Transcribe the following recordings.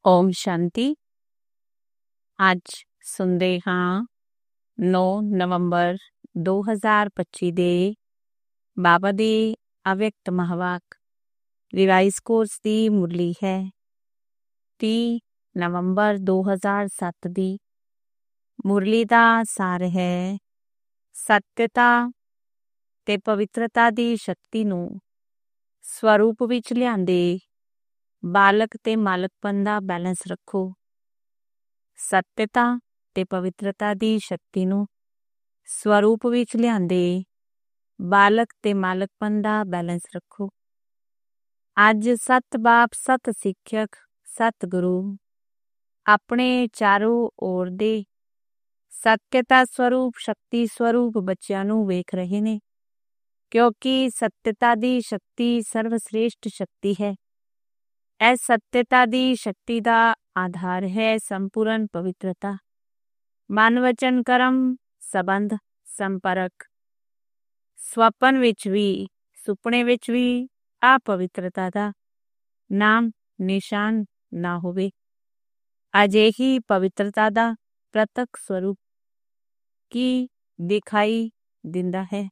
ਓਮ ਸ਼ਾਂਤੀ। ਅੱਜ ਸੁਣਦੇ ਹਾਂ 9 ਨਵੰਬਰ 2025 ਦੇ ਬਾਬਾ ਦੇ ਅਵਿਅਕਤ ਮਹਾਵਾਕ ਰਿਵਾਈਜ਼ ਕੋਰਸ ਦੀ ਮੁਰਲੀ ਹੈ 30 ਨਵੰਬਰ 2007 ਦੀ। ਮੁਰਲੀ ਦਾ ਸਾਰ ਹੈ ਸੱਤਿਅਤਾ ਤੇ ਪਵਿੱਤਰਤਾ ਦੀ ਸ਼ਕਤੀ ਨੂੰ ਸਵਰੂਪ ਵਿੱਚ ਲਿਆਂਦੇ ਬਾਲਕ ਤੇ ਮਾਲਕਪਨ ਦਾ ਬੈਲੈਂਸ ਰੱਖੋ। ਸੱਤਿਅਤਾ ਤੇ ਪਵਿੱਤਰਤਾ ਦੀ ਸ਼ਕਤੀ ਨੂੰ ਸਵਰੂਪ ਵਿੱਚ ਲਿਆਂਦੇ ਬਾਲਕ ਤੇ ਮਾਲਕਪਨ ਦਾ ਬੈਲੈਂਸ ਰੱਖੋ। ਅੱਜ ਸਤ ਬਾਪ, ਸਤ ਸਿੱਖਿਅਕ, ਸਤ ਗੁਰੂ ਆਪਣੇ ਚਾਰੋਂ ओर ਦੇ ਸੱਤਿਅਤਾ ਸਰੂਪ, ਸ਼ਕਤੀ ਸਰੂਪ ਬੱਚਿਆਂ ਨੂੰ ਵੇਖ ਰਹੇ ਨੇ, ਕਿਉਂਕਿ ਸੱਤਿਅਤਾ ਦੀ ਸ਼ਕਤੀ ਸਰਵਸ਼੍ਰੇਸ਼ਟ ਸ਼ਕਤੀ ਹੈ। ਇਸ ਸੱਤਿਅਤਾ ਦੀ ਸ਼ਕਤੀ ਦਾ ਆਧਾਰ ਹੈ ਸੰਪੂਰਨ ਪਵਿੱਤਰਤਾ, ਮਨ ਵਚਨ ਕਰਮ ਸੰਬੰਧ ਸੰਪਰਕ। ਸਵਪਨ ਵਿੱਚ ਵੀ ਸੁਪਨੇ ਵਿੱਚ ਵੀ ਅਪਵਿੱਤਰਤਾ ਦਾ ਨਾਮ ਨਿਸ਼ਾਨ ਨਾ ਹੋਵੇ। ਅਜਿਹੀ ਪਵਿੱਤਰਤਾ ਦਾ ਪ੍ਰਤੱਖ ਸਰੂਪ ਕੀ ਦਿਖਾਈ ਦਿੰਦਾ ਹੈ।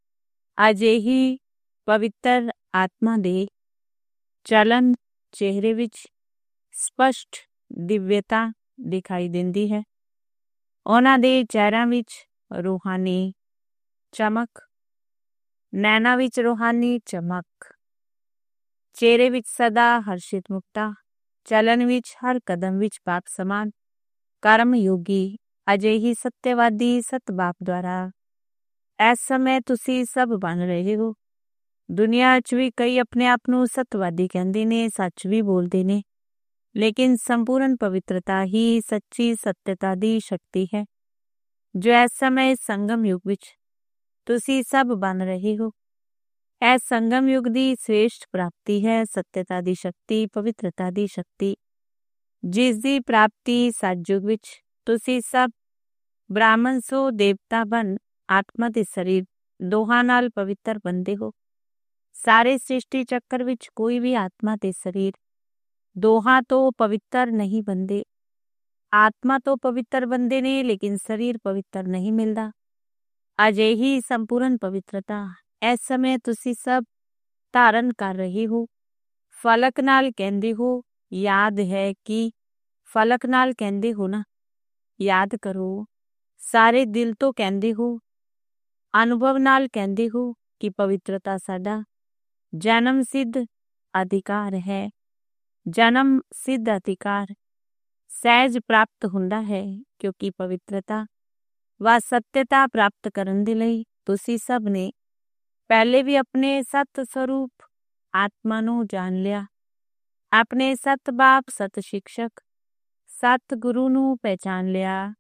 ਅਜਿਹੀ ਪਵਿੱਤਰ ਆਤਮਾ ਦੇ ਚਲਨ ਚਿਹਰੇ ਵਿੱਚ ਸਪਸ਼ਟ ਦਿਵਯਤਾ ਦਿਖਾਈ ਦਿੰਦੀ ਹੈ। ਉਹਨਾਂ ਦੇ ਚਿਹਰਿਆਂ ਵਿੱਚ ਰੂਹਾਨੀ ਚਮਕ, ਨੈਣਾ ਵਿੱਚ ਰੂਹਾਨੀ ਚਮਕ, ਚਿਹਰੇ ਵਿੱਚ ਸਦਾ ਹਰਸ਼ਿਤ ਮੁਕਤਾ, ਚਲਨ ਵਿੱਚ ਹਰ ਕਦਮ ਵਿੱਚ ਬਾਪ ਸਮਾਨ ਕਰਮ ਯੋਗੀ। ਅਜਿਹੀ ਸੱਤਿਆਵਾਦੀ ਸਤ ਬਾਪ ਦੁਆਰਾ ਇਸ ਸਮੇਂ ਤੁਸੀਂ ਸਭ ਬਣ ਰਹੇ ਹੋ। ਦੁਨੀਆ 'ਚ ਵੀ ਕਈ ਆਪਣੇ ਆਪ ਨੂੰ ਸੱਤਵਾਦੀ ਕਹਿੰਦੇ ਨੇ, ਸੱਚ ਵੀ ਬੋਲਦੇ ਨੇ, ਲੇਕਿਨ ਸੰਪੂਰਨ ਪਵਿੱਤਰਤਾ ਹੀ ਸੱਚੀ ਸੱਤਿਅਤਾ ਦੀ ਸ਼ਕਤੀ ਹੈ ਜੋ ਇਸ ਸਮੇਂ ਸੰਗਮ ਯੁੱਗ ਵਿੱਚ ਤੁਸੀਂ ਸਭ ਬਣ ਰਹੇ ਹੋ। ਇਹ ਸੰਗਮ ਯੁੱਗ ਦੀ ਸ੍ਰੇਸ਼ਟ ਪ੍ਰਾਪਤੀ ਹੈ ਸੱਤਿਅਤਾ ਦੀ ਸ਼ਕਤੀ, ਪਵਿੱਤਰਤਾ ਦੀ ਸ਼ਕਤੀ, ਜਿਸ ਦੀ ਪ੍ਰਾਪਤੀ ਸਤਿਯੁਗ ਵਿੱਚ ਤੁਸੀਂ ਸਭ ਬ੍ਰਾਹਮਣ ਸੋ ਦੇਵਤਾ ਬਣ ਆਤਮਾ ਤੇ ਸਰੀਰ ਦੋਹਾਂ ਨਾਲ ਪਵਿੱਤਰ ਬਣਦੇ ਹੋ। ਸਾਰੇ ਸ੍ਰਿਸ਼ਟੀ ਚੱਕਰ ਵਿੱਚ ਕੋਈ ਵੀ ਆਤਮਾ ਤੇ ਸਰੀਰ ਦੋਹਾਂ ਤੋਂ ਪਵਿੱਤਰ ਨਹੀਂ ਬਣਦੇ। ਆਤਮਾ ਤੋਂ ਪਵਿੱਤਰ ਬਣਦੇ ਨੇ, ਲੇਕਿਨ ਸਰੀਰ ਪਵਿੱਤਰ ਨਹੀਂ ਮਿਲਦਾ। ਅਜਿਹੀ ਸੰਪੂਰਨ ਪਵਿੱਤਰਤਾ ਇਸ ਸਮੇਂ ਤੁਸੀਂ ਸਭ ਧਾਰਨ ਕਰ ਰਹੇ ਹੋ। ਫਲਕ ਨਾਲ ਕਹਿੰਦੇ ਹੋ, ਯਾਦ ਹੈ ਕਿ ਫਲਕ ਨਾਲ ਕਹਿੰਦੇ ਹੋ ਨਾ, ਯਾਦ ਕਰੋ। ਸਾਰੇ ਦਿਲ ਤੋਂ ਕਹਿੰਦੇ ਹੋ, ਅਨੁਭਵ ਨਾਲ ਕਹਿੰਦੇ ਹੋ ਕਿ ਪਵਿੱਤਰਤਾ ਸਾਡਾ ਜਨਮ ਸਿੱਧ ਅਧਿਕਾਰ ਹੈ। ਜਨਮ ਸਿੱਧ ਅਧਿਕਾਰ ਸਹਿਜ ਪ੍ਰਾਪਤ ਹੁੰਦਾ ਹੈ, ਕਿਉਂਕਿ ਪਵਿੱਤਰਤਾ ਵਾ ਸੱਤਿਅਤਾ ਪ੍ਰਾਪਤ ਕਰਨ ਦੇ ਲਈ ਤੁਸੀਂ ਸਭ ਨੇ ਪਹਿਲੇ ਵੀ ਆਪਣੇ ਸਤ ਸਰੂਪ ਆਤਮਾ ਨੂੰ ਜਾਣ ਲਿਆ। ਆਪਣੇ ਸਤ ਬਾਪ, ਸਤ ਸਿੱਖਿਅਕ, ਸਤ ਗੁਰੂ ਨੂੰ ਪਹਿਚਾਨ ਲਿਆ,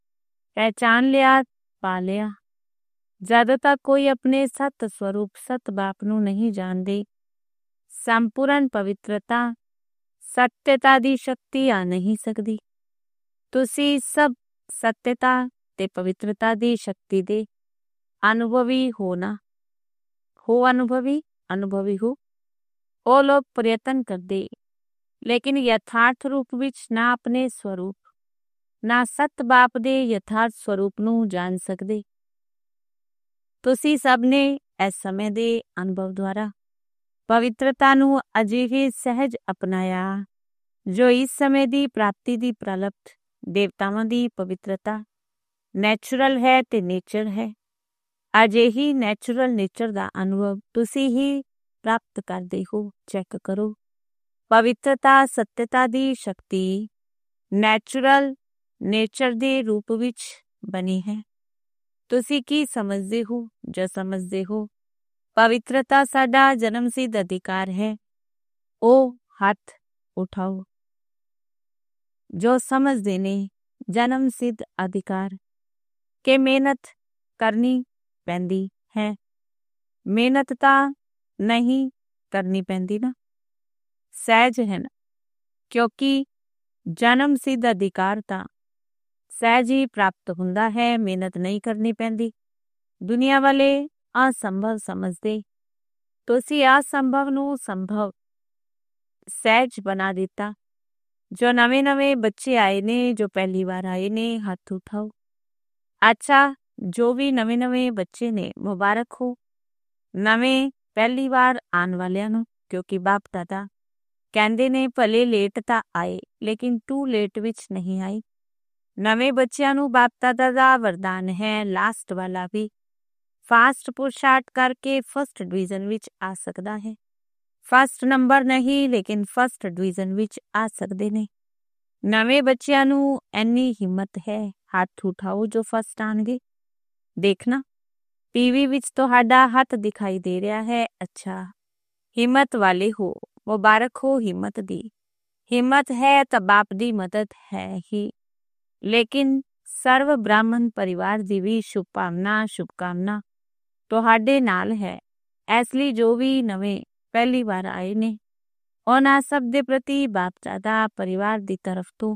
ਪਾ ਲਿਆ। ਜਦੋਂ ਤੱਕ ਕੋਈ ਆਪਣੇ ਸਤ ਸਰੂਪ ਸਤ ਬਾਪ ਨੂੰ ਨਹੀਂ ਜਾਣਦੇ, ਸੰਪੂਰਨ ਪਵਿੱਤਰਤਾ ਸੱਤਿਅਤਾ ਦੀ ਸ਼ਕਤੀ ਆ ਨਹੀਂ ਸਕਦੀ। ਤੁਸੀਂ ਸਭ ਸੱਤਿਅਤਾ ਤੇ ਪਵਿੱਤਰਤਾ ਦੀ ਸ਼ਕਤੀ ਦੇ ਅਨੁਭਵੀ ਹੋ ਨਾ ਹੋ। ਅਨੁਭਵੀ ਹੋ। ਉਹ ਲੋਕ ਪ੍ਰਯਤਨ ਕਰਦੇ, ਲੇਕਿਨ ਯਥਾਰਥ ਰੂਪ ਵਿੱਚ ਨਾ ਆਪਣੇ ਸਵਰੂਪ, ਨਾ ਸਤ ਬਾਪ ਦੇ ਯਥਾਰਥ ਸਵਰੂਪ ਨੂੰ ਜਾਣ ਸਕਦੇ। ਤੁਸੀਂ ਸਭ ਨੇ ਇਸ ਸਮੇਂ ਦੇ ਅਨੁਭਵ ਦੁਆਰਾ ਪਵਿੱਤਰਤਾ ਨੂੰ ਅਜਿਹੇ ਸਹਿਜ ਅਪਣਾਇਆ ਜੋ ਇਸ ਸਮੇਂ ਦੀ ਪ੍ਰਾਪਤੀ ਦੀ ਪ੍ਰਲਪਤ ਦੇਵਤਾਵਾਂ ਦੀ ਪਵਿੱਤਰਤਾ ਨੈਚੁਰਲ ਹੈ ਤੇ ਨੇਚਰ ਹੈ। ਅਜਿਹੀ ਨੈਚੁਰਲ ਨੇਚਰ ਦਾ ਅਨੁਭਵ ਤੁਸੀਂ ਹੀ ਪ੍ਰਾਪਤ ਕਰਦੇ ਹੋ। ਚੈੱਕ ਕਰੋ, ਪਵਿੱਤਰਤਾ ਸੱਤਿਅਤਾ ਦੀ ਸ਼ਕਤੀ ਨੈਚੁਰਲ ਨੇਚਰ ਦੇ ਰੂਪ ਵਿੱਚ ਬਣੀ ਹੈ। ਤੁਸੀਂ ਕੀ ਸਮਝਦੇ ਹੋ? ਜੋ ਸਮਝਦੇ ਹੋ ਪਵਿੱਤਰਤਾ ਸਾਡਾ ਜਨਮ ਸਿੱਧ ਅਧਿਕਾਰ ਹੈ, ਉਹ ਹੱਥ ਉਠਾਓ। ਜੋ ਸਮਝਦੇ ਨੇ ਜਨਮ ਸਿੱਧ ਅਧਿਕਾਰ ਕਿ ਮਿਹਨਤ ਕਰਨੀ ਪੈਂਦੀ ਹੈ, ਮਿਹਨਤ ਤਾਂ ਨਹੀਂ ਕਰਨੀ ਪੈਂਦੀ ਨਾ, ਸਹਿਜ ਹੈ ਨਾ, ਕਿਉਂਕਿ ਜਨਮ ਸਿੱਧ ਅਧਿਕਾਰ ਤਾਂ ਸਹਿਜ ਹੀ ਪ੍ਰਾਪਤ ਹੁੰਦਾ ਹੈ, ਮਿਹਨਤ ਨਹੀਂ ਕਰਨੀ ਪੈਂਦੀ। ਦੁਨੀਆ ਵਾਲੇ ਅਸੰਭਵ ਸਮਝਦੇ, ਤੁਸੀਂ ਅਸੰਭਵ ਨੂੰ ਸੰਭਵ ਸਹਿਜ ਬਣਾ ਦਿੱਤਾ। ਜੋ ਨਵੇਂ ਬੱਚੇ ਆਏ ਨੇ, ਜੋ ਪਹਿਲੀ ਵਾਰ ਆਏ ਨੇ, ਹੱਥ ਉਠਾਓ। ਅੱਛਾ, ਜੋ ਵੀ ਨਵੇਂ ਬੱਚੇ ਨੇ, ਮੁਬਾਰਕ ਹੋ ਨਵੇਂ ਪਹਿਲੀ ਵਾਰ ਆਉਣ ਵਾਲਿਆਂ ਨੂੰ, ਕਿਉਂਕਿ ਬਾਪ ਦਾਦਾ ਕਹਿੰਦੇ ਨੇ ਭਲੇ ਲੇਟ ਤਾਂ ਆਏ ਲੇਕਿਨ ਟੂ ਲੇਟ ਵਿੱਚ ਨਹੀਂ ਆਏ। ਨਵੇਂ ਬੱਚਿਆਂ ਨੂੰ ਬਾਪ ਦਾਦਾ ਦਾ ਵਰਦਾਨ ਹੈ, ਲਾਸਟ ਵਾਲਾ ਵੀ ਫਾਸਟ ਪੁਰਸ਼ਾਰਥ ਕਰਕੇ ਫਸਟ ਡਿਵੀਜ਼ਨ ਵਿੱਚ ਆ ਸਕਦਾ ਹੈ। ਫਸਟ ਨੰਬਰ ਨਹੀਂ ਲੇਕਿਨ ਫਸਟ ਡਿਵੀਜ਼ਨ ਵਿੱਚ ਆ ਸਕਦੇ ਨੇ। ਨਵੇਂ ਬੱਚਿਆਂ ਨੂੰ ਇੰਨੀ ਹਿੰਮਤ ਹੈ, ਹੱਥ ਉਠਾਓ ਜੋ ਫਸਟ ਆਣਗੇ। ਦੇਖਣਾ ਟੀਵੀ ਵਿੱਚ ਤੁਹਾਡਾ ਹੱਥ ਦਿਖਾਈ ਦੇ ਰਿਹਾ ਹੈ। ਅੱਛਾ, ਹਿੰਮਤ ਵਾਲੇ ਹੋ, ਮੁਬਾਰਕ ਹੋ ਹਿੰਮਤ ਦੀ। ਹਿੰਮਤ ਹੈ ਤਾਂ ਬਾਪ ਦੀ ਮਦਦ ਹੈ ਹੀ, ਲੇਕਿਨ ਸਰਵ ਬ੍ਰਾਹਮਣ ਪਰਿਵਾਰ ਦੀ ਵੀ ਸ਼ੁਭਕਾਮਨਾ ਤੁਹਾਡੇ ਨਾਲ ਹੈ। ਇਸ ਲਈ ਜੋ ਵੀ ਨਵੇਂ ਪਹਿਲੀ ਵਾਰ ਆਏ ਨੇ, ਉਹਨਾਂ ਸਭ ਦੇ ਪ੍ਰਤੀ ਬਾਪ ਦਾਦਾ ਪਰਿਵਾਰ ਦੀ ਤਰਫ ਤੋਂ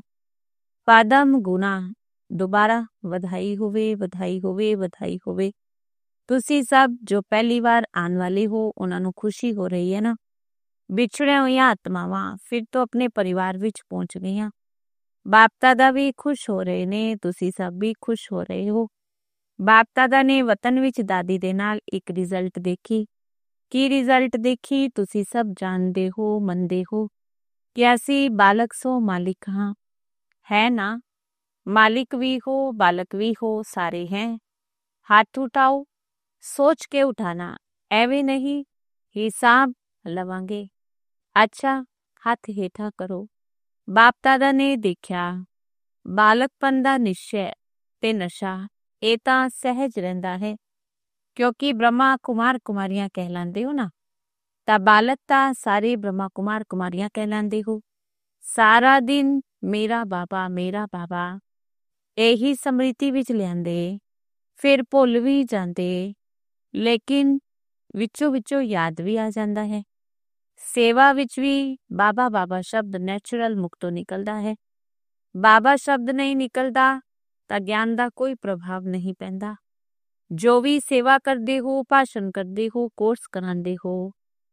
ਪਾਦਮ ਗੁਣਾ ਦੁਬਾਰਾ ਵਧਾਈ ਹੋਵੇ, ਵਧਾਈ ਹੋਵੇ, ਵਧਾਈ ਹੋਵੇ। ਤੁਸੀਂ ਸਭ ਜੋ ਪਹਿਲੀ ਵਾਰ ਆਉਣ ਵਾਲੇ ਹੋ, ਉਹਨਾਂ ਨੂੰ ਖੁਸ਼ੀ ਹੋ ਰਹੀ ਹੈ ਨਾ। ਵਿਛੜੀਆਂ ਹੋਈਆਂ ਆਤਮਾਵਾਂ ਫਿਰ ਤੋਂ ਆਪਣੇ ਪਰਿਵਾਰ ਵਿੱਚ ਪਹੁੰਚ ਗਈਆਂ। ਬਾਪ ਦਾਦਾ ਵੀ ਖੁਸ਼ ਹੋ ਰਹੇ ਨੇ, ਤੁਸੀਂ ਸਭ ਵੀ ਖੁਸ਼ ਹੋ ਰਹੇ ਹੋ। ਬਾਪ ਦਾਦਾ ਨੇ ਵਤਨ ਵਿੱਚ ਦਾਦੀ ਦੇ ਨਾਲ ਇੱਕ ਰਿਜ਼ਲਟ ਦੇਖੀ। ਕੀ ਰਿਜ਼ਲਟ ਦੇਖੀ? ਤੁਸੀਂ ਸਭ ਜਾਣਦੇ ਹੋ, ਮੰਨਦੇ ਹੋ ਕਿ ਅਸੀਂ ਬਾਲਕ ਸੋ ਮਾਲਿਕ ਹਾਂ, ਹੈ ਨਾ। ਮਾਲਿਕ ਵੀ ਹੋ, ਬਾਲਕ ਵੀ ਹੋ, ਸਾਰੇ ਹੈ। ਹੱਥ ਉਠਾਓ, ਸੋਚ ਕੇ ਉਠਾਣਾ, ਐਵੇਂ ਨਹੀਂ ਹਿਸਾਬ ਲਵਾਂਗੇ। ਅੱਛਾ, ਹੱਥ ਹੇਠਾਂ ਕਰੋ। ਬਾਪ ਦਾਦਾ ਨੇ ਦੇਖਿਆ ਬਾਲਕਪਨ ਦਾ ਨਿਸ਼ਚੈ ਤੇ ਨਸ਼ਾ ਇਹ ਤਾਂ ਸਹਿਜ ਰਹਿੰਦਾ ਹੈ, ਕਿਉਂਕਿ ਬ੍ਰਹਮਾ ਕੁਮਾਰ ਕੁਮਾਰੀਆਂ ਕਹਿਲਾਂਦੇ ਹੋ ਨਾ, ਤਾਂ ਬਾਲਕ ਤਾਂ ਸਾਰੇ ਬ੍ਰਹਮਾ ਕੁਮਾਰ ਕੁਮਾਰੀਆਂ ਕਹਿਲਾਂਦੇ ਹੋ। ਸਾਰਾ ਦਿਨ ਮੇਰਾ ਬਾਬਾ ਇਹੀ ਸਮ੍ਰਿਤੀ ਵਿੱਚ ਲਿਆਂਦੇ, ਫਿਰ ਭੁੱਲ ਵੀ ਜਾਂਦੇ, ਲੇਕਿਨ ਵਿੱਚੋਂ ਯਾਦ ਵੀ ਆ ਜਾਂਦਾ ਹੈ। ਸੇਵਾ ਵਿੱਚ ਵੀ ਬਾਬਾ ਸ਼ਬਦ ਨੈਚੁਰਲ ਮੁਖ ਤੋਂ ਨਿਕਲਦਾ ਹੈ। ਬਾਬਾ ਸ਼ਬਦ ਨਹੀਂ ਨਿਕਲਦਾ ਤਾਂ ਗਿਆਨ ਦਾ ਕੋਈ ਪ੍ਰਭਾਵ ਨਹੀਂ ਪੈਂਦਾ। ਜੋ ਵੀ ਸੇਵਾ ਕਰਦੇ ਹੋ, ਭਾਸ਼ਣ ਕਰਦੇ ਹੋ, ਕੋਰਸ ਕਰਾਉਂਦੇ ਹੋ,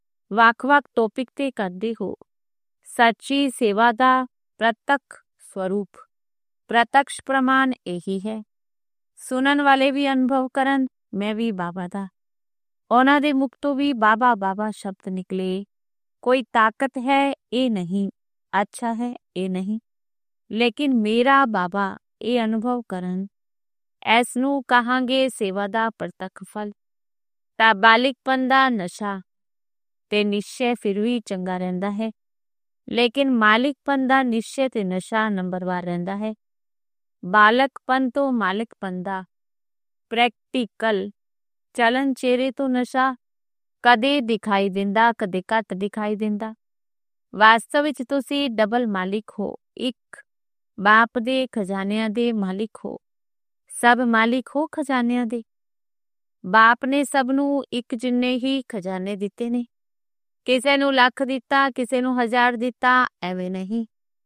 ਵੱਖ ਟੌਪਿਕ ਤੇ ਕਰਦੇ ਹੋ, ਸੱਚੀ ਸੇਵਾ ਦਾ ਪ੍ਰਤੱਖ ਸਵਰੂਪ, ਪ੍ਰਤੱਕਸ਼ ਪ੍ਰਮਾਣ ਇਹੀ ਹੈ। ਸੁਣਨ ਵਾਲੇ ਵੀ ਅਨੁਭਵ ਕਰਨ, ਮੈਂ ਵੀ ਬਾਬਾ ਦਾ, ਉਹਨਾਂ ਦੇ ਮੁਖ ਤੋਂ ਵੀ ਬਾਬਾ ਸ਼ਬਦ ਨਿਕਲੇ। ਕੋਈ ਤਾਕਤ ਹੈ ਇਹ ਨਹੀਂ, ਅੱਛਾ ਹੈ ਇਹ ਨਹੀਂ, ਲੇਕਿਨ ਮੇਰਾ ਬਾਬਾ ਇਹ ਅਨੁਭਵ ਕਰਨ, ਇਸ ਨੂੰ ਕਹਾਂਗੇ ਸੇਵਾ ਦਾ ਪ੍ਰਤੱਖ ਫਲ। ਤਾਂ ਬਾਲਿਕਪਨ ਦਾ ਨਸ਼ਾ ਤੇ ਨਿਸ਼ਚੈ ਫਿਰ ਵੀ ਚੰਗਾ ਰਹਿੰਦਾ ਹੈ, ਲੇਕਿਨ ਮਾਲਿਕਪਨ ਦਾ ਨਿਸ਼ਚੈ ਤੇ ਨਸ਼ਾ ਨੰਬਰਵਾਰ ਰਹਿੰਦਾ ਹੈ। ਬਾਲਕਪਨ ਤੋਂ ਮਾਲਿਕਪਨ ਦਾ ਪ੍ਰੈਕਟੀਕਲ ਚਲਨ ਚਿਹਰੇ ਤੋਂ ਨਸ਼ਾ ਕਦੇ ਦਿਖਾਈ ਦਿੰਦਾ, ਕਦੇ ਘੱਟ ਦਿਖਾਈ ਦਿੰਦਾ। ਵਾਸਤਵ ਵਿੱਚ ਤੁਸੀਂ ਡਬਲ ਮਾਲਿਕ ਹੋ, ਇੱਕ ਬਾਪ ਦੇ ਖਜ਼ਾਨਿਆਂ ਦੇ ਮਾਲਿਕ ਹੋ, ਸਭ ਮਾਲਿਕ ਹੋ ਖਜ਼ਾਨਿਆਂ ਦੇ। ਬਾਪ ਨੇ ਸਭ ਨੂੰ ਇੱਕ ਜਿੰਨੇ ਹੀ ਖਜ਼ਾਨੇ ਦਿੱਤੇ ਨੇ, ਕਿਸੇ ਨੂੰ ਲੱਖ ਦਿੱਤਾ, ਕਿਸੇ ਨੂੰ 1000 ਦਿੱਤਾ, ਐਵੇਂ ਨਹੀਂ।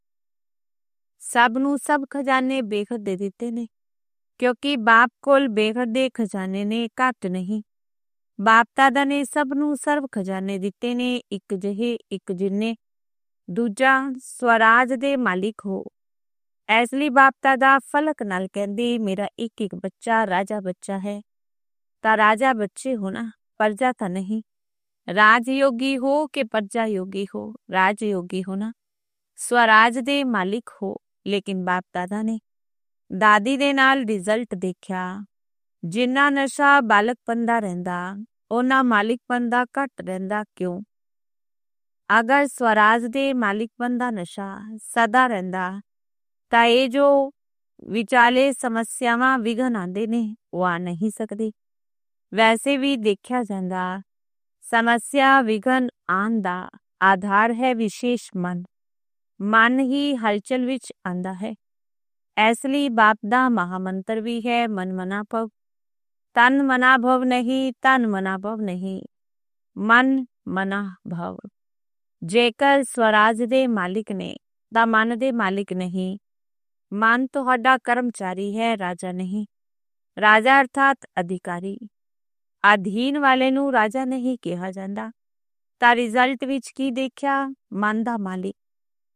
ਸਭ ਨੂੰ ਸਭ ਖਜ਼ਾਨੇ ਬੇਖਤ ਦੇ ਦਿੱਤੇ ਨੇ, ਕਿਉਂਕਿ ਬਾਪ ਕੋਲ ਬੇਖਤ ਦੇ ਖਜ਼ਾਨੇ ਨੇ, ਘੱਟ ਨਹੀਂ। ਬਾਪ ਦਾਦਾ ਨੇ ਸਭ ਨੂੰ ਸਰਵ ਖਜ਼ਾਨੇ ਦਿੱਤੇ ਨੇ, ਇੱਕ ਜਿਹੇ, ਇੱਕ ਜਿੰਨੇ। ਦੂਜਾ ਸਵਰਾਜ ਦੇ ਮਾਲਿਕ ਹੋ। ਇਸ ਲਈ ਬਾਪ ਦਾਦਾ ਫਲਕ ਨਾਲ ਕਹਿੰਦੇ, ਮੇਰਾ ਇੱਕ ਬੱਚਾ ਰਾਜਾ ਬੱਚਾ ਹੈ। ਤਾਂ ਰਾਜਾ ਬੱਚੇ ਹੋ ਨਾ, ਪਰਜਾ ਤਾਂ ਨਹੀਂ। ਰਾਜਯੋਗੀ ਹੋ ਕਿ ਪਰਜਾ ਯੋਗੀ ਹੋ, ਰਾਜਯੋਗੀ ਹੋ ਨਾ, ਸਵਰਾਜ ਦੇ ਮਾਲਿਕ ਹੋ। ਲੇਕਿਨ ਬਾਪ ਦਾਦਾ ਨੇ ਦਾਦੀ ਦੇ ਨਾਲ ਰਿਜ਼ਲਟ ਦੇਖਿਆ, ਜਿੰਨਾ ਨਸ਼ਾ ਬਾਲਕਪਨ ਦਾ ਰਹਿੰਦਾ, ਉਹਨਾਂ ਮਾਲਿਕਪਨ ਦਾ ਘੱਟ ਰਹਿੰਦਾ। ਕਿਉਂ? ਅਗਰ ਸਵਰਾਜ ਦੇ ਮਾਲਿਕਪਨ ਦਾ ਨਸ਼ਾ ਸਦਾ ਰਹਿੰਦਾ ਤਾਂ ਇਹ ਜੋ ਵਿਚਾਲੇ ਸਮੱਸਿਆਵਾਂ ਵਿਘਨ ਆਉਂਦੇ ਨੇ, ਉਹ ਆ ਨਹੀਂ ਸਕਦੇ। ਵੈਸੇ ਵੀ ਦੇਖਿਆ ਜਾਂਦਾ, ਸਮੱਸਿਆ ਵਿਘਨ ਆਉਣ ਦਾ ਆਧਾਰ ਹੈ ਵਿਸ਼ੇਸ਼ ਮਨ ਹੀ ਹਲਚਲ ਵਿੱਚ ਆਉਂਦਾ ਹੈ। ਇਸ ਲਈ ਬਾਪ ਦਾ ਮਹਾਮੰਤਰ ਵੀ ਹੈ, ਮਨ ਮਨਾ ਭਵ। ਤਨ ਮਨਾ ਭਵ ਨਹੀਂ, ਤਨ ਮਨਾ ਭਵ ਨਹੀਂ, ਮਨ ਮਨਾ ਭਵ। ਜੇਕਰ ਸਵਰਾਜ ਦੇ ਮਾਲਿਕ ਨੇ ਤਾਂ ਮਨ ਦੇ ਮਾਲਿਕ ਨਹੀਂ। ਮਨ ਤੁਹਾਡਾ ਕਰਮਚਾਰੀ ਹੈ, ਰਾਜਾ ਨਹੀਂ। ਰਾਜਾ ਅਰਥਾਤ ਅਧਿਕਾਰੀ। ਅਧੀਨ ਵਾਲੇ ਨੂੰ ਰਾਜਾ ਨਹੀਂ ਕਿਹਾ ਜਾਂਦਾ। ਤਾਂ ਰਿਜ਼ਲਟ ਵਿੱਚ ਕੀ ਦੇਖਿਆ? ਮਨ ਦਾ ਮਾਲਿਕ।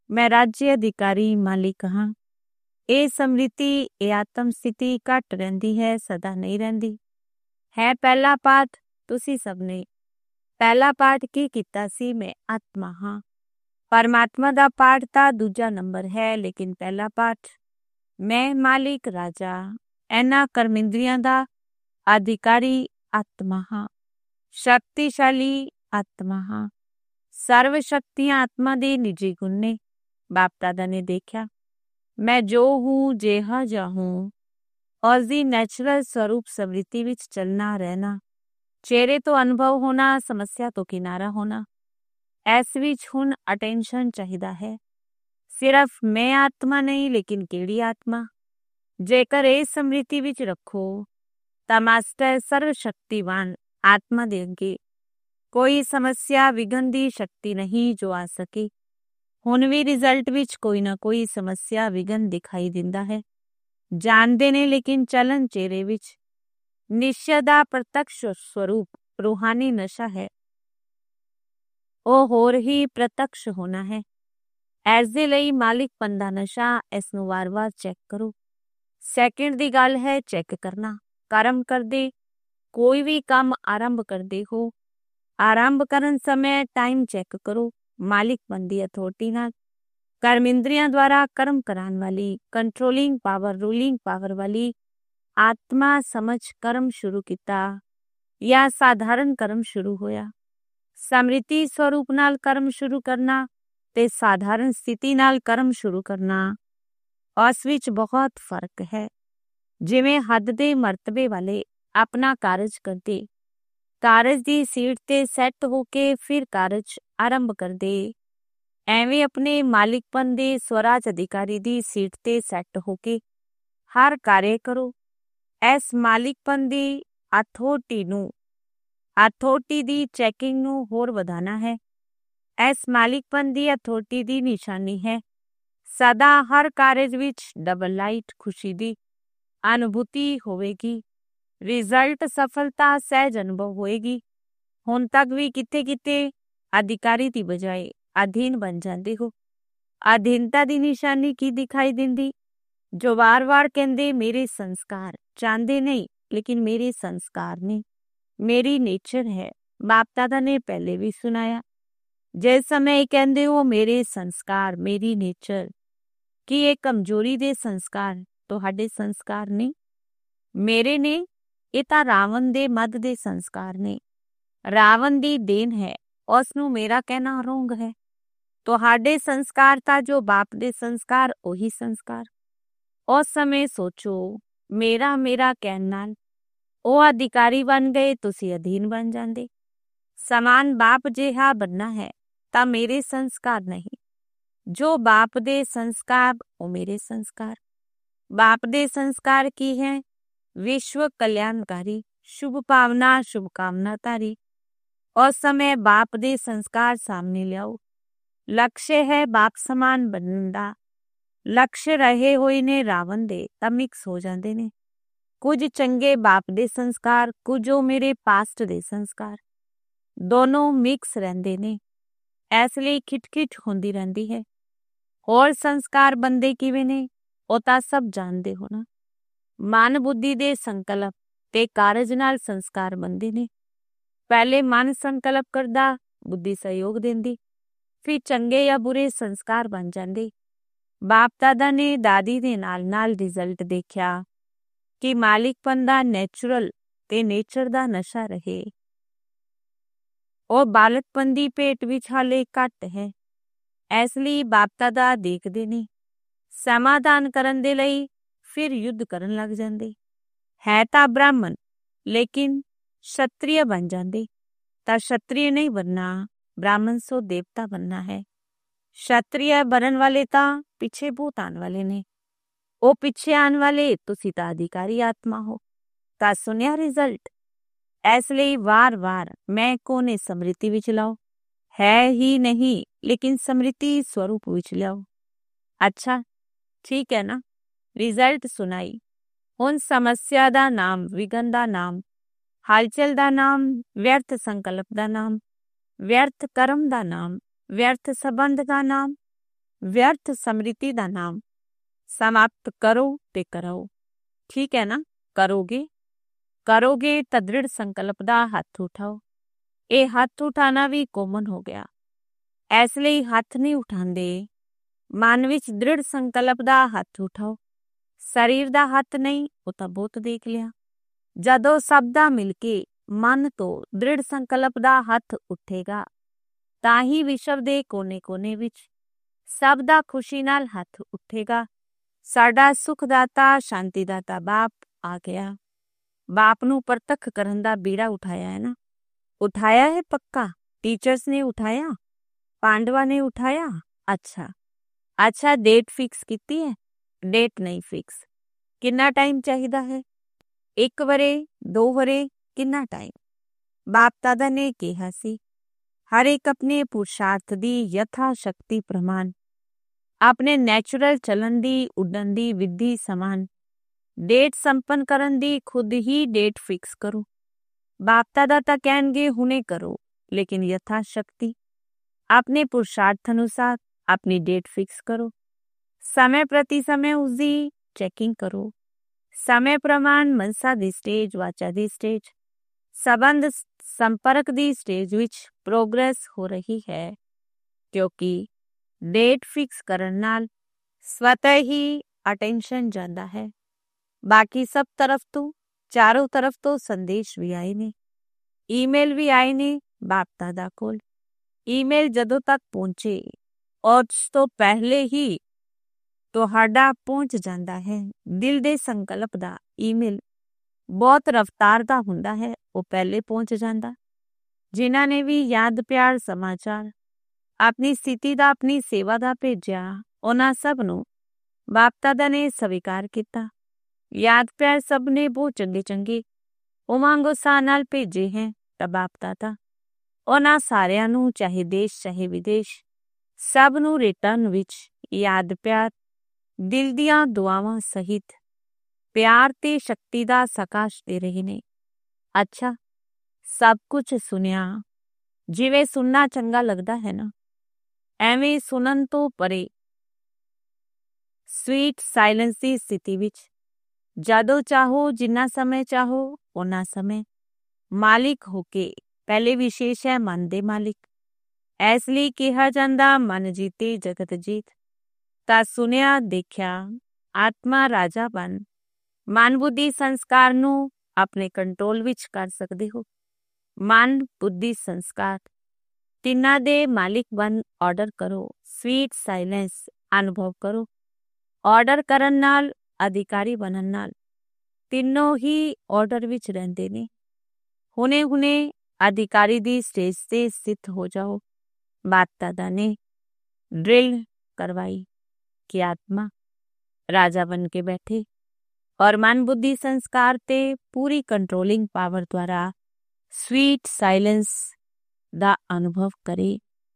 ਮੈਂ ਰਾਜ්‍ය ਅਧਿਕਾਰੀ ਮਾਲਿਕ ਹਾਂ। ਇਹ ਸਮ੍ਰਿਤੀ, ਇਹ ਆਤਮ ਸਥਿਤੀ ਘੱਟ ਰਹਿੰਦੀ ਹੈ, ਸਦਾ ਨਹੀਂ ਰਹਿੰਦੀ ਹੈ। ਪਹਿਲਾ ਪਾਠ ਤੁਸੀਂ ਸਭ ਨੇ ਪਹਿਲਾ ਪਾਠ ਕੀ ਕੀਤਾ ਸੀ? ਮੈਂ ਆਤਮਾ ਹਾਂ। ਪਰਮਾਤਮਾ ਦਾ ਪਾਠ ਤਾਂ ਦੂਜਾ ਨੰਬਰ ਹੈ, ਲੇਕਿਨ ਪਹਿਲਾ ਪਾਠ ਮੈਂ ਮਾਲਿਕ ਰਾਜਾ ਇਹਨਾਂ ਕਰਮਿੰਦਰੀਆਂ ਦਾ ਅਧਿਕਾਰੀ ਆਤਮਾ ਹਾਂ। ਸ਼ਕਤੀਸ਼ਾਲੀ ਆਤਮਾ ਹਾਂ। ਸਰਵ ਸ਼ਕਤੀਆਂ ਆਤਮਾ ਦੇ ਨਿੱਜੀ ਗੁਣ ਨੇ। ਬਾਪ ਦਾਦਾ ਨੇ ਦੇਖਿਆ ਮੈਂ ਜੋ ਹੂੰ, ਜਿਹਾ ਜਾ ਹੂੰ, ਉਸਦੀ ਨੈਚੁਰਲ ਸਰੂਪ ਸਮ੍ਰਿਤੀ ਵਿੱਚ ਚੱਲਣਾ ਰਹਿਣਾ, ਚਿਹਰੇ ਤੋਂ ਅਨੁਭਵ ਹੋਣਾ, ਸਮੱਸਿਆ ਤੋਂ ਕਿਨਾਰਾ ਹੋਣਾ। ਇਸ ਵਿੱਚ ਹੁਣ ਅਟੈਂਸ਼ਨ ਚਾਹੀਦਾ ਹੈ। ਸਿਰਫ ਮੈਂ ਆਤਮਾ ਨਹੀਂ, ਲੇਕਿਨ ਕਿਹੜੀ ਆਤਮਾ? ਜੇਕਰ ਇਹ ਸਮ੍ਰਿਤੀ ਵਿੱਚ ਰੱਖੋ ਤਾਂ ਮਾਸਟਰ ਸਰਵ ਸ਼ਕਤੀਵਾਨ ਆਤਮਾ ਦੇ ਅੱਗੇ ਕੋਈ ਸਮੱਸਿਆ ਵਿਘਨ ਦੀ ਸ਼ਕਤੀ ਨਹੀਂ ਜੋ ਆ ਸਕੇ। ਹੁਣ ਵੀ ਰਿਜ਼ਲਟ ਵਿੱਚ ਕੋਈ ਨਾ ਕੋਈ ਸਮੱਸਿਆ ਵਿਘਨ ਦਿਖਾਈ ਦਿੰਦਾ ਹੈ। ਜਾਣਦੇ ਨੇ, ਲੇਕਿਨ ਚਲਨ ਚਿਹਰੇ ਵਿੱਚ ਨਿਸ਼ਚੈ ਦਾ ਪ੍ਰਤੱਖ ਸਰੂਪ ਰੂਹਾਨੀ ਨਸ਼ਾ ਹੈ। ਉਹ ਹੋਰ ਹੀ ਪ੍ਰਤੱਖ ਹੋਣਾ ਹੈ। ਇਸ ਦੇ ਲਈ ਮਾਲਿਕਪਨ ਦਾ ਨਸ਼ਾ, ਇਸ ਨੂੰ ਵਾਰ-ਵਾਰ ਚੈੱਕ ਕਰੋ। ਸੈਕਿੰਡ ਦੀ ਗੱਲ ਹੈ ਚੈੱਕ ਕਰਨਾ। ਕਰਮ ਕਰਦੇ, ਕੋਈ ਵੀ ਕੰਮ ਆਰੰਭ ਕਰਦੇ ਹੋ, ਆਰੰਭ ਕਰਨ ਸਮੇਂ ਟਾਈਮ ਚੈੱਕ ਕਰੋ। ਮਾਲਿਕਪਨ ਦੀ ਅਥਾਰਟੀ ਨਾਲ ਕਰਮ ਇੰਦਰੀਆਂ ਦੁਆਰਾ ਕਰਮ ਕਰਾਉਣ ਵਾਲੀ ਕੰਟਰੋਲਿੰਗ ਪਾਵਰ, ਰੂਲਿੰਗ ਪਾਵਰ ਵਾਲੀ ਆਤਮਾ ਸਮਝ ਕਰਮ ਸ਼ੁਰੂ ਕੀਤਾ ਜਾਂ ਸਾਧਾਰਨ ਕਰਮ ਸ਼ੁਰੂ ਹੋਇਆ। ਸਮ੍ਰਿਤੀ ਸਰੂਪ ਨਾਲ ਕਰਮ ਸ਼ੁਰੂ ਕਰਨਾ ਤੇ ਸਾਧਾਰਨ ਸਥਿਤੀ ਨਾਲ ਕਰਮ ਸ਼ੁਰੂ ਕਰਨਾ, ਉਸ ਵਿੱਚ ਬਹੁਤ ਫਰਕ ਹੈ। ਜਿਵੇਂ ਹੱਦ ਦੇ ਮਰਤਬੇ ਵਾਲੇ ਆਪਣਾ ਕਾਰਜ ਕਰਦੇ, ਕਾਰਜ ਦੀ ਸੀਟ ਤੇ ਸੈੱਟ ਹੋ ਕੇ ਫਿਰ ਕਾਰਜ ਆਰੰਭ ਕਰਦੇ, ਐਵੇਂ ਆਪਣੇ ਮਾਲਿਕਪਨ ਦੇ ਸਵਰਾਜ ਅਧਿਕਾਰੀ ਦੀ ਸੀਟ ਤੇ ਸੈੱਟ ਹੋ ਕੇ ਹਰ ਕਾਰਜ ਕਰੋ। ਇਸ ਮਾਲਿਕਪਨ ਦੀ ਅਥਾਰਟੀ ਦੀ ਚੈਕਿੰਗ ਨੂੰ ਹੋਰ ਵਧਾਉਣਾ ਹੈ। ਇਸ ਮਾਲਿਕਪਨ ਦੀ ਅਥਾਰਟੀ ਦੀ ਨਿਸ਼ਾਨੀ ਹੈ ਸਦਾ ਹਰ ਕਾਰਜ ਵਿੱਚ ਡਬਲ ਲਾਈਟ ਖੁਸ਼ੀ ਦੀ ਅਨੁਭੂਤੀ ਹੋਵੇਗੀ। ਰਿਜ਼ਲਟ ਸਫਲਤਾ ਸਹਿਜ ਅਨੁਭਵ ਹੋਏਗੀ। ਹੁਣ ਤੱਕ ਵੀ ਕਿਤੇ ਕਿਤੇ ਅਧਿਕਾਰੀ ਦੀ ਬਜਾਏ ਅਧੀਨ ਬਣ ਜਾਂਦੇ ਹੋ। ਅਧੀਨਤਾ ਦੀ ਨਿਸ਼ਾਨੀ ਕੀ ਦਿਖਾਈ ਦਿੰਦੀ? ਜੋ ਵਾਰ-ਵਾਰ ਕਹਿੰਦੇ ਮੇਰੇ ਸੰਸਕਾਰ, ਚਾਹੁੰਦੇ ਨਹੀਂ ਲੇਕਿਨ ਮੇਰੇ ਸੰਸਕਾਰ ਨੇ, ਮੇਰੀ ਨੇਚਰ ਹੈ। ਬਾਪ ਦਾਦਾ ਨੇ ਪਹਿਲੇ ਵੀ ਸੁਣਾਇਆ, ਜਿਸ ਸਮੇਂ ਕਹਿੰਦੇ ਹੋ ਮੇਰੇ ਸੰਸਕਾਰ, ਮੇਰੀ ਨੇਚਰ, ਕੀ ਇਹ ਕਮਜ਼ੋਰੀ ਦੇ ਸੰਸਕਾਰ ਤੁਹਾਡੇ ਸੰਸਕਾਰ ਨੇ? ਮੇਰੇ ਨੇ? ਇਹ ਤਾਂ ਰਾਵਣ ਦੇ ਮੱਧ ਦੇ ਸੰਸਕਾਰ ਨੇ। ਰਾਵਣ ਦੀ ਦੇਣ ਹੈ, ਉਸ ਨੂੰ ਮੇਰਾ ਕਹਿਣਾ ਰੋਂਗ ਹੈ। ਤੁਹਾਡੇ ਸੰਸਕਾਰ ਤਾਂ ਜੋ ਬਾਪ ਦੇ ਸੰਸਕਾਰ, ਉਹੀ ਸੰਸਕਾਰ। ਉਸ ਸਮੇਂ ਸੋਚੋ ਮੇਰਾ ਕਹਿਣ ਨਾਲ ਉਹ ਅਧਿਕਾਰੀ ਬਣ ਗਏ, ਤੁਸੀਂ ਅਧੀਨ ਬਣ ਜਾਂਦੇ। ਸਮਾਨ ਬਾਪ ਜਿਹਾ ਬਣਨਾ ਹੈ ਤਾਂ ਮੇਰੇ ਸੰਸਕਾਰ ਨਹੀਂ। ਜੋ ਬਾਪ ਦੇ ਸੰਸਕਾਰ, ਉਹ ਮੇਰੇ ਸੰਸਕਾਰ। ਬਾਪ ਦੇ ਸੰਸਕਾਰ ਕੀ ਹੈ? ਵਿਸ਼ਵ ਕਲਿਆਣਕਾਰੀ, ਸ਼ੁਭ ਭਾਵਨਾ, ਸ਼ੁਭਕਾਮਨਾ ਧਾਰੀ। ਉਸ ਸਮੇਂ ਬਾਪ ਦੇ ਸੰਸਕਾਰ ਸਾਹਮਣੇ ਲਿਆਓ। ਲਕਸ਼ ਹੈ ਬਾਪ ਸਮਾਨ ਬਣਨ ਦਾ। ਲਕਸ਼ ਰਹੇ ਹੋਏ ਨੇ ਰਾਵਣ ਦੇ ਤਾਂ ਮਿਕਸ ਹੋ ਜਾਂਦੇ ਨੇ। ਕੁਝ ਚੰਗੇ ਬਾਪ ਦੇ ਸੰਸਕਾਰ, ਕੁਝ ਉਹ ਮੇਰੇ ਪਾਸਟ ਦੇ ਸੰਸਕਾਰ, ਦੋਨੋਂ ਮਿਕਸ ਰਹਿੰਦੇ ਨੇ। ਇਸ ਲਈ ਖਿਟਖਿਟ ਹੁੰਦੀ ਰਹਿੰਦੀ ਹੈ। ਹੋਰ ਸੰਸਕਾਰ ਬੰਦੇ ਕਿਵੇਂ ਨੇ ਉਹ ਤਾਂ ਸਭ ਜਾਣਦੇ ਹੋ ਨਾ। ਮਨ ਬੁੱਧੀ ਦੇ ਸੰਕਲਪ ਤੇ ਕਾਰਜ ਨਾਲ ਸੰਸਕਾਰ ਬਣਦੇ ਨੇ। ਪਹਿਲੇ ਮਨ ਸੰਕਲਪ ਕਰਦਾ, ਬੁੱਧੀ ਸਹਿਯੋਗ ਦਿੰਦੀ, ਫਿਰ ਚੰਗੇ ਜਾਂ ਬੁਰੇ ਸੰਸਕਾਰ ਬਣ ਜਾਂਦੇ। ਬਾਪ ਦਾਦਾ ਨੇ ਦਾਦੀ ਦੇ ਨਾਲ ਰਿਜ਼ਲਟ ਦੇਖਿਆ ਕਿ ਮਾਲਿਕਪਨ ਦਾ ਨੈਚੁਰਲ ਤੇ ਨੇਚਰ ਦਾ ਨਸ਼ਾ ਰਹੇ। ਉਹ ਬਾਲਕਪਨ ਦੀ ਭੇਟ ਵਿੱਚ ਹਾਲੇ ਘੱਟ ਹੈ। ਇਸ ਲਈ ਬਾਪ ਦਾਦਾ ਦੇਖਦੇ ਨੇ, ਸਮਾਧਾਨ ਕਰਨ ਦੇ ਲਈ ਫਿਰ ਯੁੱਧ ਕਰਨ ਲੱਗ ਜਾਂਦੇ। ਹੈ ਤਾਂ ਬ੍ਰਾਹਮਣ ਲੇਕਿਨ ਸ਼ਤਰੀਆ ਬਣ ਜਾਂਦੇ। ਤਾਂ ਸ਼ਤਰੀਆ ਨਹੀਂ ਬਣਨਾ, ਬ੍ਰਾਹਮਣ ਸੋ ਦੇਵਤਾ ਬਣਨਾ ਹੈ। ਸ਼ਤਰੀਆ ਬਣਨ ਵਾਲੇ ਤਾਂ ਪਿੱਛੇ ਬਹੁਤ ਆਉਣ ਵਾਲੇ ਨੇ। ਉਹ ਪਿੱਛੇ ਆਉਣ ਵਾਲੇ, ਤੁਸੀਂ ਤਾਂ ਅਧਿਕਾਰੀ ਆਤਮਾ ਹੋ। ਤਾਂ ਸੁਣਿਆ ਰਿਜ਼ਲਟ। ਇਸ ਲਈ ਵਾਰ-ਵਾਰ ਮੈਂ ਕੋਨੇ ਸਮ੍ਰਿਤੀ ਵਿੱਚ ਲਾਓ। ਹੈ ਹੀ ਨਹੀਂ ਲੇਕਿਨ ਸਮ੍ਰਿਤੀ ਸਵਰੂਪ ਵਿੱਚ ਲਿਆਓ। ਅੱਛਾ ਠੀਕ ਹੈ ਨਾ। ਰਿਜ਼ਲਟ ਸੁਣਾਈ। ਹੁਣ ਸਮੱਸਿਆ ਦਾ ਨਾਮ, ਵਿਘਨ ਦਾ ਨਾਮ, ਹਲਚਲ ਦਾ ਨਾਮ, ਵਿਅਰਥ ਸੰਕਲਪ ਦਾ ਨਾਮ, ਵਿਅਰਥ ਕਰਮ ਦਾ ਨਾਮ, ਵਿਅਰਥ ਸੰਬੰਧ ਦਾ ਨਾਮ, व्यर्थ ਸਮ੍ਰਿਤੀ ਦਾ ਨਾਮ ਸਮਾਪਤ ਕਰੋ ਤੇ ਕਰੋ। ਠੀਕ ਹੈ ਨਾ? ਕਰੋਗੇ ਤਾਂ ਦ੍ਰਿੜ ਸੰਕਲਪ ਦਾ ਹੱਥ ਉਠਾਓ। ਇਹ ਹੱਥ ਉਠਾਣਾ ਵੀ ਕੋਮਨ ਹੋ ਗਿਆ। ਇਸ ਲਈ ਹੱਥ ਨਹੀਂ ਉਠਾਉਂਦੇ, ਮਨ ਵਿੱਚ ਦ੍ਰਿੜ ਸੰਕਲਪ ਦਾ ਹੱਥ ਉਠਾਓ। ਸਰੀਰ ਦਾ ਹੱਥ ਨਹੀਂ, ਉਹ ਤਾਂ ਬਹੁਤ ਦੇਖ ਲਿਆ। ਜਦੋਂ ਸਭ ਦਾ ਮਿਲ ਕੇ ਮਨ ਤੋਂ ਦ੍ਰਿੜ ਸੰਕਲਪ ਦਾ ਹੱਥ ਉੱਠੇਗਾ ਤਾਂ ਹੀ ਵਿਸ਼ਵ ਦੇ ਕੋਨੇ-ਕੋਨੇ ਵਿੱਚ ਸਭ ਦਾ ਖੁਸ਼ੀ ਨਾਲ ਹੱਥ ਉੱਠੇਗਾ। ਸਾਡਾ ਸੁਖਦਾਤਾ ਸ਼ਾਂਤੀਦਾਤਾ ਬਾਪ ਆ ਗਿਆ। ਬਾਪ ਨੂੰ ਪ੍ਰਤੱਖ ਕਰਨ ਦਾ ਬੀੜਾ ਉਠਾਇਆ ਹੈ ਨਾ? ਉਠਾਇਆ ਹੈ ਪੱਕਾ। ਟੀਚਰਸ ਨੇ ਉਠਾਇਆ, ਪਾਂਡਵਾਂ ਨੇ ਉਠਾਇਆ। ਅੱਛਾ ਡੇਟ ਫਿਕਸ ਕੀਤੀ ਹੈ? ਡੇਟ ਨਹੀਂ ਫਿਕਸ। ਕਿੰਨਾ ਟਾਈਮ ਚਾਹੀਦਾ ਹੈ? 1 ਵਰੇ 2 ਵਰੇ, ਕਿੰਨਾ ਟਾਈਮ? ਬਾਪ ਦਾਦਾ ਨੇ ਕਿਹਾ ਸੀ ਹਰ ਇੱਕ ਆਪਣੇ ਪੁਰਸ਼ਾਰਥ ਦੀ ਯਥਾ ਸ਼ਕਤੀ ਪ੍ਰਮਾਣ, ਆਪਣੇ ਨੈਚੁਰਲ ਚੱਲਣ ਦੀ ਉੱਡਣ ਦੀ ਵਿਧੀ ਸਮਾਨ ਡੇਟ ਸੰਪੰਨ ਕਰਨ ਦੀ ਖੁਦ ਹੀ ਡੇਟ ਫਿਕਸ ਕਰੋ। ਬਾਪ ਦਾਦਾ ਤਾਂ ਕਹਿਣਗੇ ਹੁਣੇ ਕਰੋ, ਲੇਕਿਨ ਯਥਾ ਸ਼ਕਤੀ ਆਪਣੇ ਪੁਰਸ਼ਾਰਥ ਅਨੁਸਾਰ ਆਪਣੀ ਡੇਟ ਫਿਕਸ ਕਰੋ। ਸਮੇਂ ਪ੍ਰਤੀ ਸਮੇਂ ਉਸਦੀ ਚੈਕਿੰਗ ਕਰੋ। ਸਮੇਂ ਪ੍ਰਮਾਣ ਮਨਸਾ ਦੀ ਸਟੇਜ, ਵਾਚਾ ਦੀ ਸਟੇਜ, ਸੰਬੰਧ ਸੰਪਰਕ ਦੀ ਸਟੇਜ ਵਿੱਚ ਪ੍ਰੋਗਰੈਸ ਹੋ ਰਹੀ ਹੈ, ਕਿਉਂਕਿ ਡੇਟ ਫਿਕਸ ਕਰਨ ਨਾਲ ਸਵਤः ਹੀ ਅਟੈਂਸ਼ਨ ਜਾਂਦਾ ਹੈ। ਬਾਕੀ ਸਭ ਤਰਫ ਤੋਂ, ਚਾਰੋਂ ਤਰਫ ਤੋਂ ਸੰਦੇਸ਼ ਵੀ ਆਏ ਨੇ, ਈਮੇਲ ਵੀ ਆਏ ਨੇ ਬਾਪ ਦਾਦਾ ਕੋਲ। ਈਮੇਲ ਜਦੋਂ ਤੱਕ ਪਹੁੰਚੇ ਉਸ ਤੋਂ ਪਹਿਲੇ ਹੀ ਤੁਹਾਡਾ ਪਹੁੰਚ ਜਾਂਦਾ ਹੈ। ਦਿਲ ਦੇ ਸੰਕਲਪ ਦਾ ਈਮੇਲ ਬਹੁਤ ਰਫਤਾਰ ਦਾ ਹੁੰਦਾ ਹੈ, ਉਹ ਪਹਿਲੇ ਪਹੁੰਚ ਜਾਂਦਾ। ਜਿਨ੍ਹਾਂ ਨੇ ਵੀ ਯਾਦ ਪਿਆਰ ਸਮਾਚਾਰ ਆਪਣੀ ਸਥਿਤੀ ਦਾ, ਆਪਣੀ ਸੇਵਾ ਦਾ ਭੇਜਿਆ, ਉਹਨਾਂ ਸਭ ਨੂੰ ਬਾਪ ਦਾਦਾ ਨੇ ਸਵੀਕਾਰ ਕੀਤਾ। ਯਾਦ ਪਿਆਰ ਸਭ ਨੇ ਬਹੁਤ ਚੰਗੇ ਉਮੰਗ ਉਤਸ਼ਾਹ ਨਾਲ ਭੇਜੇ ਹੈ ਤਾਂ ਬਾਪ ਦਾਦਾ ਉਹਨਾਂ ਸਾਰਿਆਂ ਨੂੰ, ਚਾਹੇ ਦੇਸ਼ ਚਾਹੇ ਵਿਦੇਸ਼, ਸਭ ਨੂੰ ਰਿਟਰਨ ਵਿੱਚ ਯਾਦ ਪਿਆਰ, ਦਿਲ ਦੀਆਂ ਦੁਆਵਾਂ ਸਹਿਤ ਪਿਆਰ ਤੇ ਸ਼ਕਤੀ ਦਾ ਸਕਾਸ਼ ਦੇ ਰਹੇ ਨੇ। ਅੱਛਾ, ਸਭ ਕੁਝ ਸੁਣਿਆ। ਜਿਵੇਂ ਸੁਣਨਾ ਚੰਗਾ ਲੱਗਦਾ ਹੈ ਨਾ, ਐਵੇਂ ਸੁਣਨ ਤੋਂ ਪਰੇ ਸਵੀਟ ਸਾਇਲੈਂਸ ਦੀ ਸਥਿਤੀ ਵਿੱਚ ਜਦੋਂ ਚਾਹੋ, ਜਿੰਨਾ ਸਮੇਂ ਚਾਹੋ ਓਨਾ ਸਮੇਂ ਮਾਲਿਕ ਹੋ ਕੇ, ਪਹਿਲੇ ਵਿਸ਼ੇਸ਼ ਹੈ ਮਨ ਦੇ ਮਾਲਿਕ। ਇਸ ਲਈ ਕਿਹਾ ਜਾਂਦਾ ਮਨ ਜੀਤੇ ਜਗਤ ਜੀਤ। ਤਾਂ ਸੁਣਿਆ ਦੇਖਿਆ ਆਤਮਾ ਰਾਜਾ ਬਣ ਮਨ ਬੁੱਧੀ ਸੰਸਕਾਰ ਨੂੰ ਆਪਣੇ ਕੰਟਰੋਲ ਵਿੱਚ ਕਰ ਸਕਦੇ ਹੋ। ਮਨ ਬੁੱਧੀ ਸੰਸਕਾਰ ਤਿੰਨਾਂ ਦੇ ਮਾਲਿਕ ਬਣ ਆਰਡਰ ਕਰੋ। ਸਵੀਟ ਸਾਇਲੈਂਸ ਅਨੁਭਵ ਕਰੋ। ਆਰਡਰ ਕਰਨ ਨਾਲ, ਅਧਿਕਾਰੀ ਬਣਨ ਨਾਲ ਤਿੰਨੋਂ ਹੀ ਆਰਡਰ ਵਿੱਚ ਰਹਿੰਦੇ ਨੇ। ਹੁਣੇ ਅਧਿਕਾਰੀ ਦੀ ਸਟੇਜ ਤੇ ਸਥਿਤ ਹੋ ਜਾਓ। ਬਾਪ ਦਾਦਾ ਨੇ ਡਰਿਲ ਕਰਵਾਈ ਕਿ ਆਤਮਾ ਰਾਜਾ ਬਣ ਕੇ ਬੈਠੇ ਔਰ ਮਨ ਬੁੱਧੀ ਸੰਸਕਾਰ ਤੇ ਪੂਰੀ ਕੰਟਰੋਲਿੰਗ ਪਾਵਰ ਦੁਆਰਾ ਸਵੀਟ ਸਾਇਲੈਂਸ ਦਾ ਅਨੁਭਵ ਕਰੇ।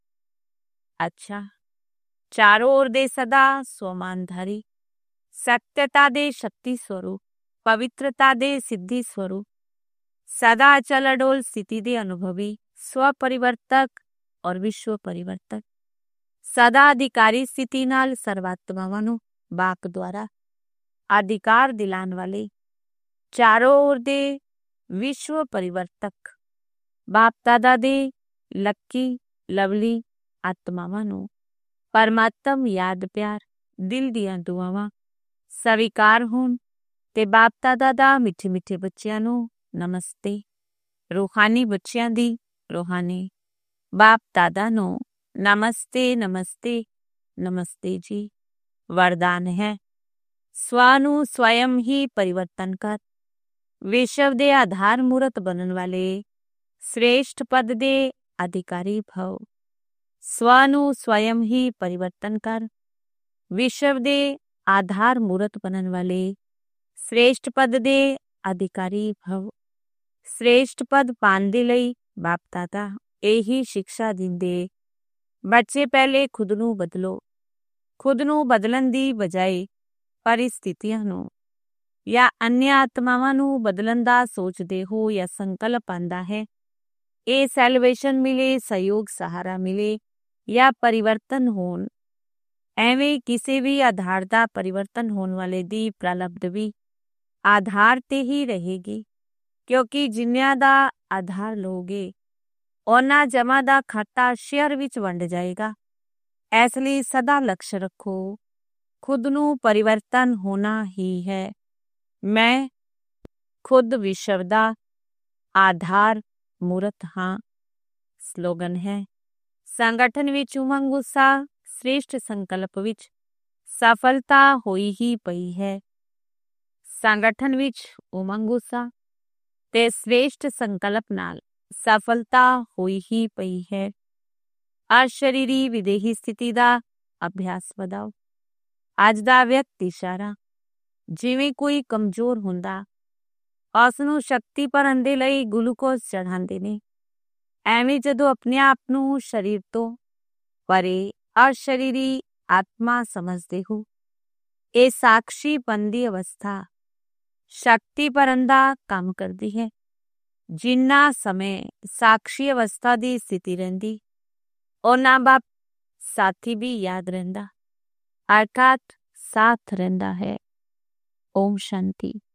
ਅੱਛਾ, ਚਾਰੋਂ ओर ਦੇ ਸਦਾ ਸਵਮਾਨਧਾਰੀ, ਸਤਿਅਤਾ ਦੇ ਸ਼ਕਤੀ ਸਰੂਪ, ਪਵਿੱਤਰਤਾ ਦੇ ਸਿੱਧੀ ਸਰੂਪ, ਸਦਾ ਅਚਲ ਅਡੋਲ ਸਥਿਤੀ ਦੇ ਅਨੁਭਵੀ, ਸਵ ਪਰਿਵਰਤਕ ਔਰ ਵਿਸ਼ਵ ਪਰਿਵਰਤਕ, ਸਦਾ ਅਧਿਕਾਰੀ ਸਥਿਤੀ ਨਾਲ ਸਰਵਾਤਮਾਵਾਂ ਨੂੰ ਬਾਪ ਦੁਆਰਾ ਅਧਿਕਾਰ ਦਿਲਾਉਣ ਵਾਲੇ, ਚਾਰੋਂ ओर ਦੇ ਵਿਸ਼ਵ ਪਰਿਵਰਤਕ ਬਾਪ ਦਾਦਾ ਦੇ ਲੱਕੀ ਲਵਲੀ ਆਤਮਾਵਾਂ ਨੂੰ ਪਰਮਾਤਮ ਯਾਦ ਪਿਆਰ, ਦਿਲ ਦੀਆਂ ਦੁਆਵਾਂ ਸਵੀਕਾਰ ਹੋਣ ਤੇ ਬਾਪ ਦਾਦਾ ਦਾ ਮਿੱਠੇ ਬੱਚਿਆਂ ਨੂੰ ਨਮਸਤੇ। ਰੂਹਾਨੀ ਬੱਚਿਆਂ ਦੀ ਰੂਹਾਨੀ ਬਾਪ ਦਾਦਾ ਨੂੰ ਨਮਸਤੇ ਨਮਸਤੇ ਨਮਸਤੇ ਜੀ। ਵਰਦਾਨ ਹੈ, ਸਵਾ ਨੂੰ ਸਵਯੰ ਹੀ ਪਰਿਵਰਤਨ ਕਰ, ਵਿਸ਼ਵ ਦੇ ਆਧਾਰ ਮੂਰਤ ਬਣਨ ਵਾਲੇ ਸ੍ਰੇਸ਼ਟ ਪਦ ਦੇ ਅਧਿਕਾਰੀ ਭਵ। ਸਵਾ ਨੂੰ ਸਵਯੰ ਹੀ ਪਰਿਵਰਤਨ ਕਰ, ਵਿਸ਼ਵ ਦੇ ਆਧਾਰ ਮੂਰਤ ਬਣਨ ਵਾਲੇ ਸ੍ਰੇਸ਼ਟ ਪਦ ਦੇ ਅਧਿਕਾਰੀ ਭਵ। ਸ੍ਰੇਸ਼ਟ ਪਦ ਪਾਉਣ ਦੇ ਲਈ ਬਾਪ ਦਾਦਾ ਇਹੀ ਸਿੱਖਿਆ ਦਿੰਦੇ, ਬੱਚੇ ਪਹਿਲੇ ਖੁਦ ਨੂੰ ਬਦਲੋ। ਖੁਦ ਨੂੰ ਬਦਲਣ ਦੀ ਬਜਾਏ ਪਰਿਸਥਿਤੀਆਂ ਨੂੰ ਜਾਂ ਅਨਿ ਆਤਮਾਵਾਂ ਨੂੰ ਬਦਲਣ ਦਾ ਸੋਚਦੇ ਹੋ ਜਾਂ ਸੰਕਲਪ ਆਉਂਦਾ ਹੈ, ਇਹ ਸੈਲਵੇਸ਼ਨ ਮਿਲੇ, ਸਹਿਯੋਗ ਸਹਾਰਾ ਮਿਲੇ ਜਾਂ ਪਰਿਵਰਤਨ ਹੋਣ, ਐਵੇਂ ਕਿਸੇ ਵੀ ਆਧਾਰ ਦਾ ਪਰਿਵਰਤਨ ਹੋਣ ਵਾਲੇ ਦੀ ਪ੍ਰਲਬਧ ਵੀ ਆਧਾਰ ਤੇ ਹੀ ਰਹੇਗੀ, ਕਿਉਂਕਿ ਜਿੰਨਿਆਂ ਦਾ ਆਧਾਰ ਲਓਗੇ ਉਹਨਾਂ ਜਮ੍ਹਾਂ ਦਾ ਖਾਤਾ ਸ਼ੇਅਰ ਵਿੱਚ ਵੰਡ ਜਾਏਗਾ। ਇਸ ਲਈ ਸਦਾ ਲਕਸ਼ ਰੱਖੋ, ਖੁਦ ਨੂੰ ਪਰਿਵਰਤਨ ਹੋਣਾ ਹੀ ਹੈ। ਮੈਂ ਖੁਦ ਵਿਸ਼ਵ ਦਾ ਆਧਾਰ ਮੂਰਤ ਹਾਂ। ਸਲੋਗਨ ਹੈ, ਸੰਗਠਨ ਵਿੱਚ ਉਮੰਗ ਉਤਸ਼ਾਹ, ਸ੍ਰੇਸ਼ਟ ਸੰਕਲਪ ਵਿੱਚ ਸਫਲਤਾ ਹੋਈ ਹੀ ਪਈ ਹੈ। ਸੰਗਠਨ ਵਿੱਚ ਉਮੰਗ ਉਤਸ਼ਾਹ ਤੇ ਸ੍ਰੇਸ਼ਟ ਸੰਕਲਪ ਨਾਲ ਸਫਲਤਾ ਹੋਈ ਹੀ ਪਈ ਹੈ। ਅਸ਼ਰੀਰੀ ਵਿਦੇਹੀ ਸਥਿਤੀ ਦਾ ਅਭਿਆਸ ਵਧਾਓ। ਅੱਜ ਦਾ ਵਿਅਕਤੀ ਇਸ਼ਾਰਾ, ਜਿਵੇਂ ਕੋਈ ਕਮਜ਼ੋਰ ਹੁੰਦਾ ਉਸ ਨੂੰ ਸ਼ਕਤੀ ਭਰਨ ਦੇ ਲਈ ਗਲੂਕੋਜ਼ ਚੜ੍ਹਾਉਂਦੇ ਨੇ, ਐਵੇਂ ਜਦੋਂ ਆਪਣੇ ਆਪ ਨੂੰ ਸਰੀਰ ਤੋਂ ਪਰੇ ਅਸ਼ਰੀਰੀ ਆਤਮਾ ਸਮਝਦੇ ਹੋ, ਇਹ ਸਾਖਸ਼ੀਪਨ ਦੀ ਅਵਸਥਾ ਸ਼ਕਤੀ ਭਰਨ ਦਾ ਕੰਮ ਕਰਦੀ ਹੈ। ਜਿੰਨਾ ਸਮੇਂ ਸਾਖਸ਼ੀ ਅਵਸਥਾ ਦੀ ਸਥਿਤੀ ਰਹਿੰਦੀ, ਉਹਨਾਂ ਬਾਪ ਸਾਥੀ ਵੀ ਯਾਦ ਰਹਿੰਦਾ, ਅਰਥਾਤ ਸਾਥ ਰਹਿੰਦਾ ਹੈ। ਓਮ ਸ਼ਾਂਤੀ।